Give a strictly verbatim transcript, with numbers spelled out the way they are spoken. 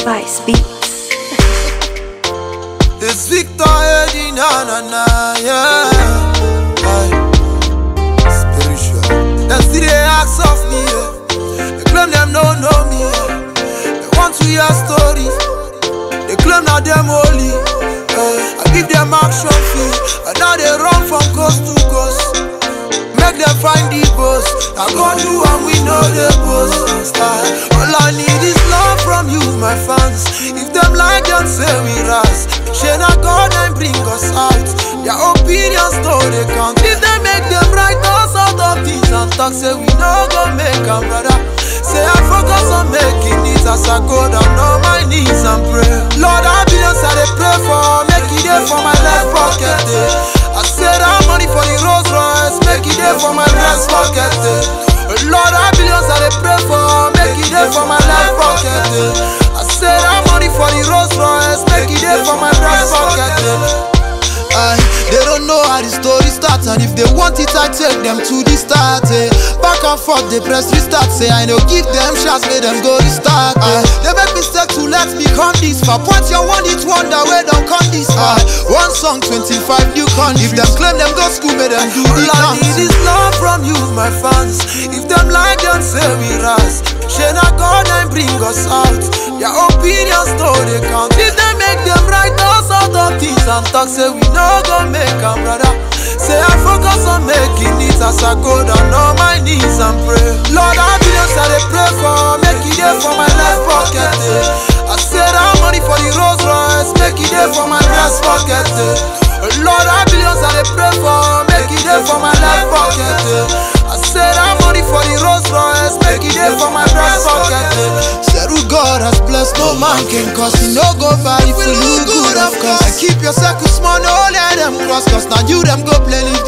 Spice Beats. It's Victor Eddie, na na na, yeah. Aye. Spiritual. Them still they ask of me, yeah. They claim them no know me, yeah. They want to hear stories. They claim that them holy. Yeah. I give them action fee, and now they run from coast to coast. Make them find the boss. I go do and we know the boss. All I need is love from you, my fans. If them like them say we rise, share a God and bring us out. Their opinions though they can't. If they make them right us out of things and talk, say we no go make them brother. Say I focus on making it as I go down on my knees and pray. Lord, I billions I they pray for, make it there for my left pocket. Eh. I said I'm money for the Rolls Royce, make it there for my breast pocket. Eh. Lord, I billions I they pray for, make it there for my left pocket. Eh. I said I'm money for the Rolls Royce, make it there for my breast pocket. Eh. Aye, they don't know how the story starts, and if they want it, I take them to the start. Eh. Back and forth, they press restart. Say I know, give them shots, make them go restart. Eh. They make mistake to let me come this far. Point your one, it's wonder where don't come this far. One song, twenty-five new countries. If them claim them go school, make them do the dance. All I need is love from you, my fans. If them like them say we rise, share a God and bring us out. Their opinions though they count. If they make them right us out of things and talk, say we no go make them brother. Say I focus on making it as I go down on my knees and pray. Lord, I billions I they pray for, make it there for my left pocket. Eh. I said I'm money for the Rolls Royce, make it there for my breast pocket. Eh. Lord, I billions I they pray for, make it there for my left pocket. Eh. I said I'm money for the Rolls Royce, make it there for my breast pocket. Eh. Said who God has blessed, no man can cause. You no go far if you look good, of course. And keep your circle small, no let them cross, cause now you them go plenty